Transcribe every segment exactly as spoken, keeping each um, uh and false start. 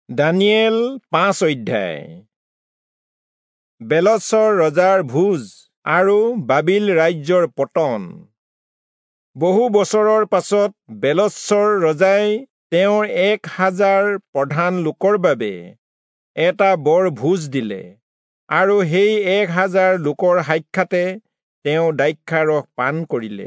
দানিয়েল পাঁচ অধ্যায়। বেলছৰ ৰজাৰ ভোজ আৰু বাবিল ৰাজ্যৰ পতন। বহু বছৰৰ পাছত বেলছৰ ৰজাই তেওঁৰ এক হাজাৰ প্ৰধান লোকৰ বাবে এটা বৰ ভোজ দিলে, আৰু সেই এক হাজাৰ লোকৰ সাক্ষাতে তেওঁ দ্ৰাক্ষাৰস পান কৰিলে।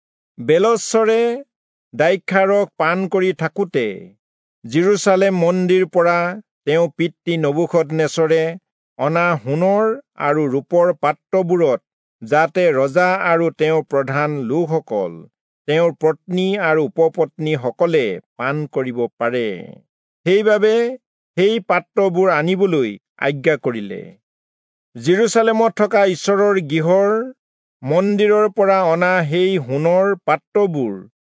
বেলছৰে দ্ৰাক্ষাৰস পান কৰি থাকোঁতে জেৰুচালেম মন্দিৰ পৰা তেওঁ পিতৃ নবুকদনেছৰে অনা সোণৰ আৰু ৰূপৰ পাত্ৰবোৰত যাতে ৰজা আৰু তেওঁৰ প্ৰধান লোকসকল, তেওঁৰ পত্নী আৰু উপপত্নীসকলে পান কৰিব পাৰে, সেইবাবে সেই পাত্ৰবোৰ আনিবলৈ আজ্ঞা কৰিলে। জেৰুচালেমত থকা ঈশ্বৰৰ গৃহৰ মন্দিৰৰ পৰা অনা সেই সোণৰ পাত্ৰবোৰ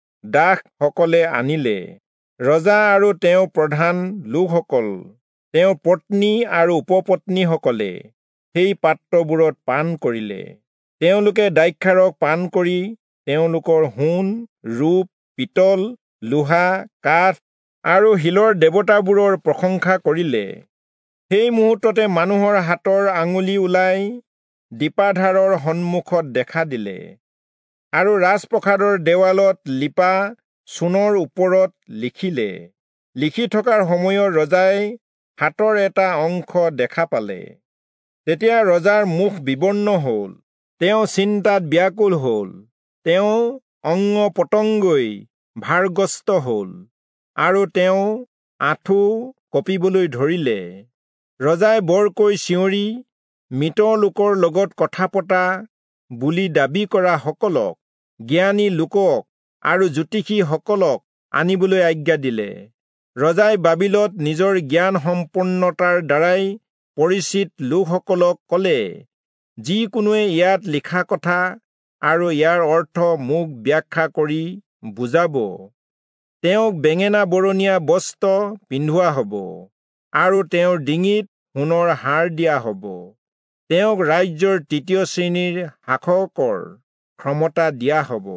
দাসসকলে আনিলে। ৰজা আৰু তেওঁৰ প্ৰধান লোকসকল, তেওঁৰ পত্নী আৰু উপপত্নীসকলে সেই পাত্ৰবোৰত পান কৰিলে। তেওঁলোকে দ্ৰাক্ষাৰস পান কৰি তেওঁলোকৰ সোণ, ৰূপ, পিতল, লোহা, কাঠ আৰু শিলৰ দেৱতাবোৰৰ প্ৰশংসা কৰিলে। সেই মুহূৰ্ততে মানুহৰ হাতৰ আঙুলি ওলাই দীপাধাৰৰ সন্মুখত দেখা দিলে, আৰু ৰাজপ্ৰসাদৰ দেৱালত লিপা চূণৰ ওপৰত লিখিলে। লিখি থকাৰ সময়ত ৰজাই হাতৰ এটা অংশ দেখা পালে। তেতিয়া ৰজাৰ মুখ বিবৰ্ণ হ'ল, তেওঁ চিন্তাত ব্যাকুল হ'ল, তেওঁ অংগ পতংগই ভাৰগ্ৰস্ত হ'ল, আৰু তেওঁ আঁঠু কঁপিবলৈ ধৰিলে। ৰজাই বৰকৈ চিঞৰি মৃত লোকৰ লগত কথা পতা বুলি দাবী কৰা সকলক, জ্ঞানী লোকক আৰু জ্যোতিষীসকলক আনিবলৈ আজ্ঞা দিলে। ৰজাই বাবিলত নিজৰ জ্ঞান সম্পন্নতাৰ দ্বাৰাই পৰিচিত লোকসকলক ক'লে, যিকোনোৱে ইয়াত লিখা কথা আৰু ইয়াৰ অৰ্থ মোক ব্যাখ্যা কৰি বুজাব। তেওঁক বেঙেনা বৰণীয়া বস্ত্ৰ পিন্ধোৱা হ'ব, আৰু তেওঁৰ ডিঙিত সোণৰ হাৰ দিয়া হ'ব। তেওঁক ৰাজ্যৰ তৃতীয় শ্ৰেণীৰ শাসকৰ ক্ষমতা দিয়া হ'ব।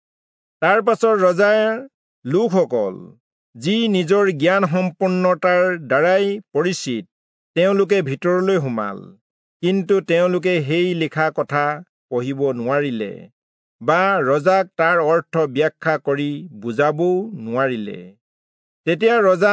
তাৰ পাছত ৰজাৰ লোকসকল, যি নিজৰ জ্ঞান সম্পন্নতাৰ দ্বাৰাই পৰিচিত, তেওঁলোকে ভিতৰলৈ সোমাল, কিন্তু তেওঁলোকে সেই লিখা কথা পঢ়িব নোৱাৰিলে, বা ৰজাক তাৰ অৰ্থ ব্যাখ্যা কৰি বুজাবও নোৱাৰিলে। তেতিয়া ৰজা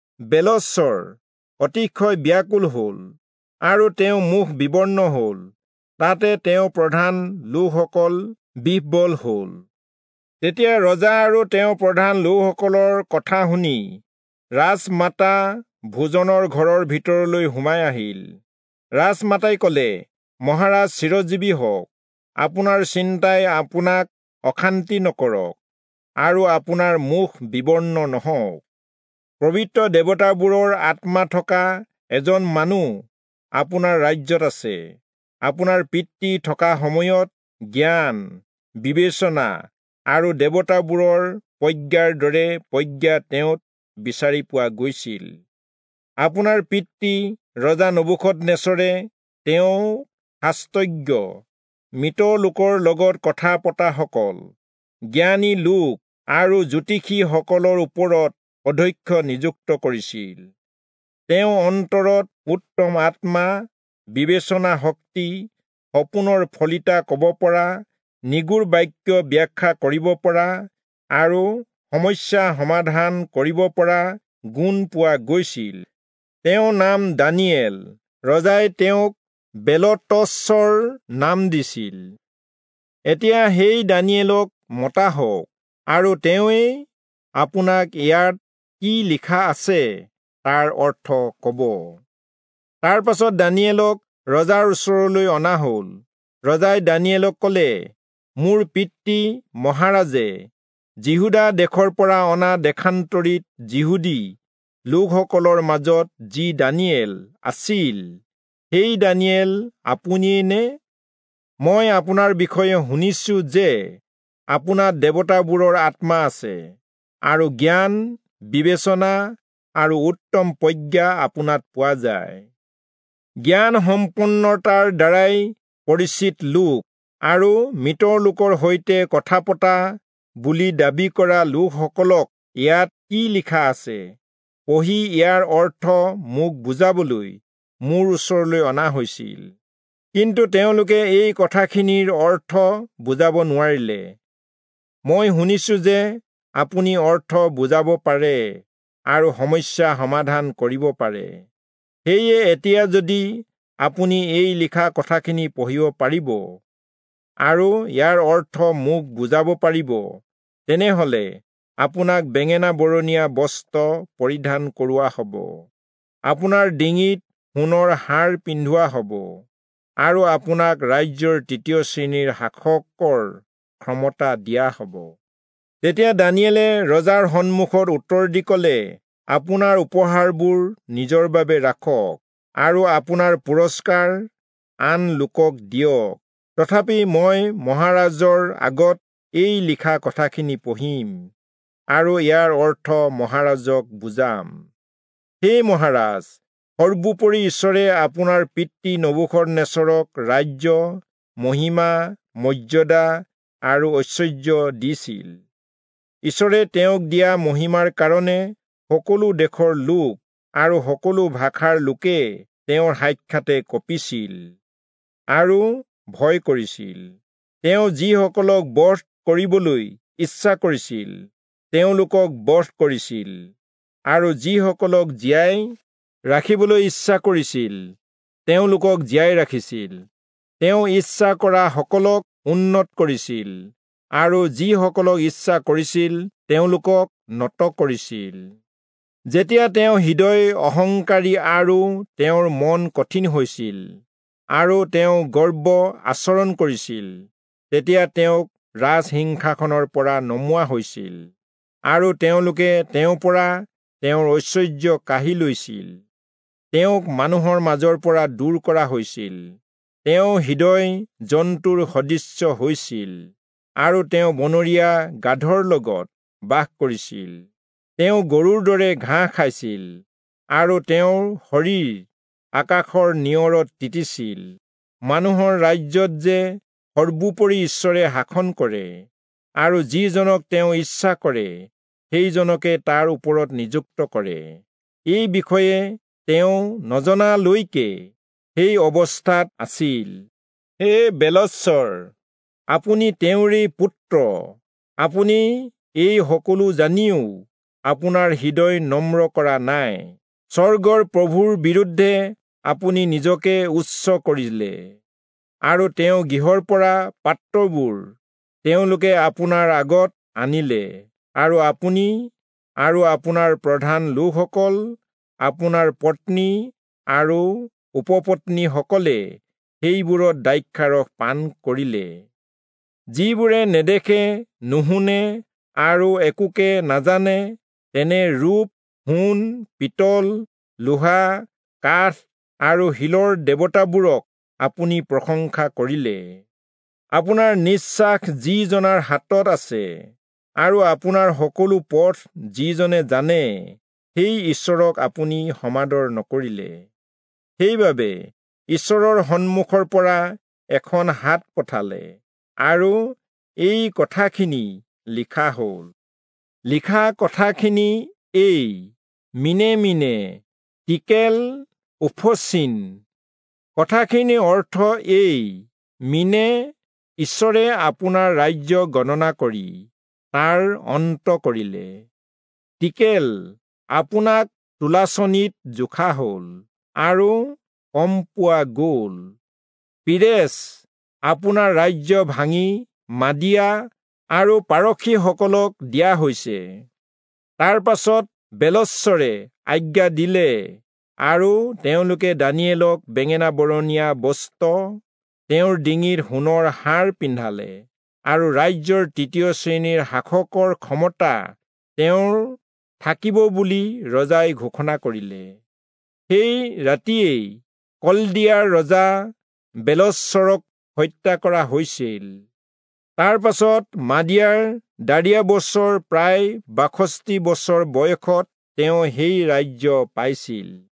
বেলছৰ অতিশয় ব্যাকুল হ'ল, আৰু তেওঁ মুখ বিবৰ্ণ হ'ল। তাতে তেওঁৰ প্ৰধান লোকসকল বিহ্বল হ'ল। তেতিয়া ৰজা আৰু তেওঁৰ প্ৰধান লোকসকলৰ কথা শুনি ৰাজমাতা ভোজনৰ ঘৰৰ ভিতৰলৈ সোমাই আহিল। ৰাজমাতাই ক'লে, মহাৰাজ চিৰজীৱী হওক, আপোনাৰ চিন্তাই আপোনাক অশান্তি নকৰক, আৰু আপোনাৰ মুখ বিবৰ্ণ নহওক। পবিত্ৰ দেৱতাবোৰৰ আত্মা থকা এজন মানুহ আপোনাৰ ৰাজ্যত আছে। আপোনাৰ পিতৃ থকা সময়ত জ্ঞান, বিবেচনা আৰু দেৱতাবোৰৰ প্ৰজ্ঞাৰ দৰে প্ৰজ্ঞা তেওঁত বিচাৰি পোৱা গৈছিল। আপোনাৰ পিতৃ ৰজা নবুকদনেছৰে তেওঁ শাস্ত্ৰজ্ঞ, মৃত লোকৰ লগত কথা পতাসকল, জ্ঞানী লোক আৰু জ্যোতিষীসকলৰ ওপৰত অধ্যক্ষ নিযুক্ত কৰিছিল। তেওঁ অন্তৰত উত্তম আত্মা, বিবেচনা শক্তি, সপোনৰ ফলিতা ক'ব পৰা, নিগূঢ় বাক্য ব্যাখ্যা কৰিব পৰা আৰু সমস্যা সমাধান কৰিব পৰা গুণ পোৱা গৈছিল। তেওঁৰ নাম দানিয়েল। ৰজাই তেওঁক বেলতছৰ নাম দিছিল। এতিয়া সেই দানিয়েলক মতা হওক, আৰু তেওঁৱেই আপোনাক ইয়াত কি লিখা আছে তাৰ অৰ্থ ক'ব। তাৰ পাছত দানিয়েলক ৰজাৰ ওচৰলৈ অনা হ'ল। ৰজাই দানিয়েলক ক'লে, মোৰ পিতৃ মহাৰাজে যিহুদা দেশৰ পৰা অনা দেশান্তৰিত যিহুদী লোকসকলৰ মাজত যি দানিয়েল আছিল, সেই দানিয়েল আপুনিয়েই নে? মই আপোনাৰ বিষয়ে শুনিছো যে আপোনাৰ দেৱতাবোৰৰ আত্মা আছে, আৰু জ্ঞান, বিবেচনা আৰু উত্তম প্ৰজ্ঞা আপোনাত পোৱা যায়। জ্ঞান সম্পন্নতাৰ দ্বাৰাই পৰিচিত লোক আৰু মৃত লোকৰ সৈতে কথা পতা বুলি দাবী কৰা লোকসকলক ইয়াত কি লিখা আছে পঢ়ি ইয়াৰ অৰ্থ মোক বুজাবলৈ মোৰ ওচৰলৈ অনা হৈছিল। কিন্তু তেওঁলোকে এই কথাখিনিৰ অৰ্থ বুজাব নোৱাৰিলে। মই শুনিছোঁ যে আপুনি অৰ্থ বুজাব পাৰে আৰু সমস্যা সমাধান কৰিব পাৰে। সেয়ে এতিয়া যদি আপুনি এই লিখা কথাখিনি পঢ়িব পাৰিব আৰু ইয়াৰ অৰ্থ মোক বুজাব পাৰিব, তেনেহ'লে আপোনাক বেঙেনা বৰণীয়া বস্ত্ৰ পৰিধান কৰোৱা হ'ব, আপোনাৰ ডিঙিত সোণৰ হাৰ পিন্ধোৱা হ'ব আৰু আপোনাক ৰাজ্যৰ তৃতীয় শ্ৰেণীৰ শাসকৰ ক্ষমতা দিয়া হ'ব। তেতিয়া দানিয়েলে ৰজাৰ সন্মুখত উত্তৰ দি ক'লে, আপোনাৰ উপহাৰবোৰ নিজৰ বাবে ৰাখক আৰু আপোনাৰ পুৰস্কাৰ আন লোকক দিয়ক। তথাপি মই মহাৰাজৰ আগত এই লিখা কথাখিনি পঢ়িম আৰু ইয়াৰ অৰ্থ মহাৰাজক বুজাম। হে মহাৰাজ, সৰ্বোপৰি ঈশ্বৰে আপোনাৰ পিতৃ নবুকদনেছৰক ৰাজ্য, মহিমা, মৰ্যাদা আৰু ঐশ্বৰ্য দিছিল। ঈশ্বৰে তেওঁক দিয়া মহিমাৰ কাৰণে সকলো দেশৰ লোক আৰু সকলো ভাষাৰ লোকে তেওঁৰ সাক্ষাতে কঁপিছিল আৰু ভয় কৰিছিল। তেওঁ যিসকলক বধ কৰিবলৈ ইচ্ছা কৰিছিল তেওঁলোকক বধ কৰিছিল আৰু যিসকলক জীয়াই ৰাখিবলৈ ইচ্ছা কৰিছিল তেওঁলোকক জীয়াই ৰাখিছিল। তেওঁ ইচ্ছা কৰা সকলক উন্নত কৰিছিল আৰু যিসকলক ইচ্ছা কৰিছিল তেওঁলোকক নত কৰিছিল। যেতিয়া তেওঁ হৃদয় অহংকাৰী আৰু তেওঁৰ মন কঠিন হৈছিল আৰু তেওঁ গৰ্ব আচৰণ কৰিছিল, তেতিয়া তেওঁক ৰাজসিংহাসনৰ পৰা নমোৱা হৈছিল আৰু তেওঁলোকে তেওঁৰ পৰা তেওঁৰ ঐশ্বৰ্য কাঢ়ি লৈছিল। তেওঁক মানুহৰ মাজৰ পৰা দূৰ কৰা হৈছিল। তেওঁ হৃদয় জন্তুৰ সদৃশ্য হৈছিল আৰু তেওঁ বনৰীয়া গাধৰ লগত বাস কৰিছিল। তেওঁ গৰুৰ দৰে ঘাঁহ খাইছিল আৰু তেওঁৰ শৰীৰ আকাশৰ নিয়ৰত তিতিছিল। মানুহৰ ৰাজ্যত যে সৰ্বোপৰি ঈশ্বৰে শাসন কৰে আৰু যিজনক তেওঁ ইচ্ছা কৰে সেইজনকে তাৰ ওপৰত নিযুক্ত কৰে। এই বিষয়ে তেওঁ নজনালৈকে সেই অৱস্থাত আছিল। হে বেলস্বৰ, আপুনি তেওঁৰেই পুত্ৰ। আপুনি এই সকলো জানিও আপোনাৰ হৃদয় নম্ৰ কৰা নাই। স্বৰ্গৰ প্ৰভুৰ বিৰুদ্ধে আপুনি নিজকে উচ্চ কৰিলে আৰু তেওঁ গৃহৰ পৰা পাত্ৰবোৰ তেওঁলোকে আপোনাৰ আগত আনিলে আৰু আপুনি আৰু আপোনাৰ প্ৰধান লোকসকল, আপোনাৰ পত্নী আৰু উপপত্নীসকলে সেইবোৰত দ্ৰাক্ষাৰস পান কৰিলে। যিবোৰে নেদেখে, নুশুনে আৰু একোকে নাজানে, তেনে ৰূপ, সোণ, পিতল, লোহা, কাঠ আৰু শিলৰ দেৱতাবোৰক আপুনি প্ৰশংসা কৰিলে। আপোনাৰ নিশ্বাস যিজনাৰ হাতত আছে আৰু আপোনাৰ সকলো পথ যিজনে জানে, সেই ঈশ্বৰক আপুনি সমাদৰ নকৰিলে। সেইবাবে ঈশ্বৰৰ সন্মুখৰ পৰা এখন হাত পঠালে আৰু এই কথাখিনি লিখা হ'ল। লিখা কথাখিনি এই: মিনে মিনে টিকেল উফচিন। কথাখিনিৰ অৰ্থ এই: মিনে, ঈশ্বৰে আপোনাৰ ৰাজ্য গণনা কৰি তাৰ অন্ত কৰিলে। টিকেল, আপোনাক তুলাচনীত জোখা হ'ল আৰু কম পোৱা গ'ল। পিৰেছ, আপোনাৰ ৰাজ্য ভাঙি মাদিয়া আৰু পাৰসীসকলক দিয়া হৈছে। তাৰ পাছত বেলস্বৰে আজ্ঞা দিলে আৰু তেওঁলোকে দানিয়েলক বেঙেনা বৰণীয়া বস্ত্ৰ, তেওঁৰ ডিঙিত সোণৰ হাৰ পিন্ধালে আৰু ৰাজ্যৰ তৃতীয় শ্ৰেণীৰ শাসকৰ ক্ষমতা তেওঁৰ থাকিব বুলি ৰজাই ঘোষণা কৰিলে। সেই ৰাতিয়েই কলদিয়াৰ ৰজা বেলস্বৰক হত্যা কৰা হৈছিল। তাৰ পাছত মাদিয়াৰ দাৰিয়াবছৰ প্ৰায় বাষষ্ঠি বছৰ বয়সত তেওঁ সেই ৰাজ্য পাইছিল।